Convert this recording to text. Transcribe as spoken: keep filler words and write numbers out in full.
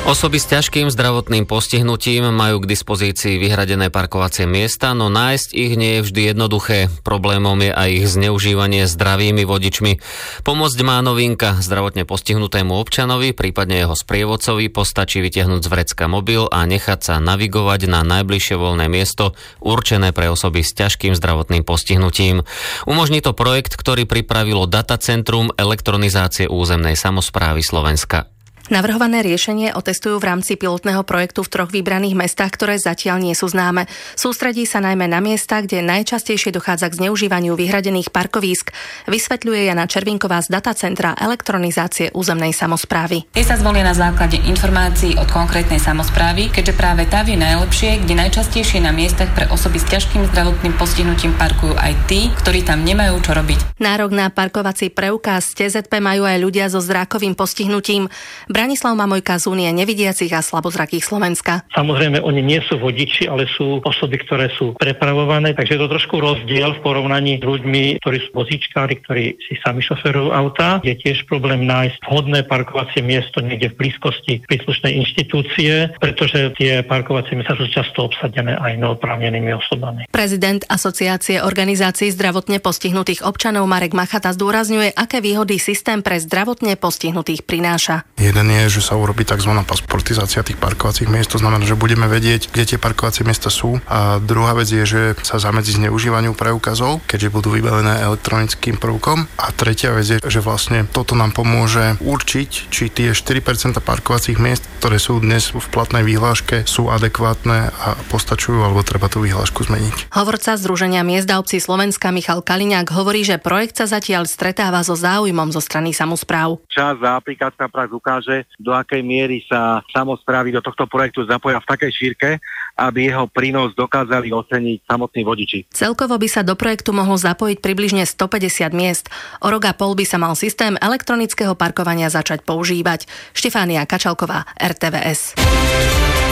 Osoby s ťažkým zdravotným postihnutím majú k dispozícii vyhradené parkovacie miesta, no nájsť ich nie je vždy jednoduché. Problémom je aj ich zneužívanie zdravými vodičmi. Pomôcť má novinka. Zdravotne postihnutému občanovi, prípadne jeho sprievodcovi, postačí vytiahnuť z vrecka mobil a nechať sa navigovať na najbližšie voľné miesto určené pre osoby s ťažkým zdravotným postihnutím. Umožní to projekt, ktorý pripravilo Datacentrum elektronizácie územnej samosprávy Slovenska. Navrhované riešenie otestujú v rámci pilotného projektu v troch vybraných mestách, ktoré zatiaľ nie sú známe. Sústredí sa najmä na miesta, kde najčastejšie dochádza k zneužívaniu vyhradených parkovísk, vysvetľuje Jana Červinková z Datacentra elektronizácie územnej samosprávy. Je sa zvolia na základe informácií od konkrétnej samosprávy, keďže práve tá vie najlepšie, kde najčastejšie na miestach pre osoby s ťažkým zdravotným postihnutím parkujú aj tí, ktorí tam nemajú čo robiť. Nárok na parkovací preukaz té zet pé majú aj ľudia so zrákovým postihnutím. Branislav Mamojka z Únie nevidiacich a slabozrakých Slovenska. Samozrejme, oni nie sú vodiči, ale sú osoby, ktoré sú prepravované, takže je to trošku rozdiel v porovnaní s ľuďmi, ktorí sú vozíčkári, ktorí si sami šoferujú auta. Je tiež problém nájsť vhodné parkovacie miesto niekde v blízkosti príslušnej inštitúcie, pretože tie parkovacie miesta sú často obsadené aj neoprávnenými osobami. Prezident Asociácie organizácií zdravotne postihnutých občanov Marek Machata zdôrazňuje, aké výhody systém pre zdravotne postihnutých prináša. Jeden je, že sa urobí tzv. Pasportizácia tých parkovacích miest, to znamená, že budeme vedieť, kde tie parkovacie miesta sú. A druhá vec je, že sa zamedzí zneužívaniu preukazov, keďže budú vybavené elektronickým prvkom. A tretia vec je, že vlastne toto nám pomôže určiť, či tie štyri percentá parkovacích miest, ktoré sú dnes v platnej výhláške, sú adekvátne a postačujú, alebo treba tú výhlášku zmeniť. Hovorca Združenia miest a obcí Slovenska Michal Kaliňák hovorí, že projekt sa zatiaľ stretáva so záujmom zo strany samospráv. Čas za aplikácia prax ukáže, do akej miery sa samosprávy do tohto projektu zapoja v takej šírke, aby jeho prínos dokázali oceniť samotní vodiči. Celkovo by sa do projektu mohlo zapojiť približne stopäťdesiat miest. O rok a pol by sa mal systém elektronického parkovania začať používať. Štefánia Kačalková, er té vé es.